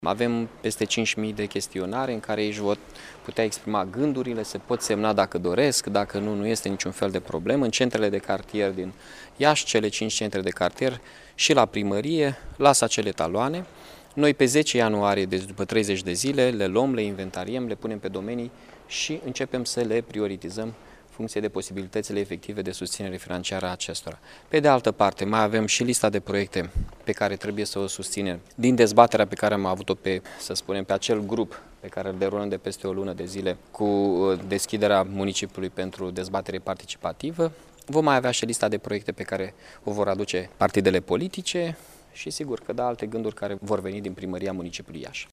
Avem peste 5.000 de chestionare în care ei își vor putea exprima gândurile, se pot semna dacă doresc, dacă nu, nu este niciun fel de problemă. În centrele de cartier din Iași, cele 5 centre de cartier și la primărie, lasă acele taloane. Noi pe 10 ianuarie, deci după 30 de zile, le luăm, le inventariem, le punem pe domenii și începem să le prioritizăm funcție de posibilitățile efective de susținere financiară a acestora. Pe de altă parte, mai avem și lista de proiecte pe care trebuie să o susținem din dezbaterea pe care am avut-o pe, să spunem, pe acel grup pe care îl derulăm de peste o lună de zile cu deschiderea municipiului pentru dezbatere participativă. Vom mai avea și lista de proiecte pe care o vor aduce partidele politice și sigur că da alte gânduri care vor veni din primăria municipiului Iași.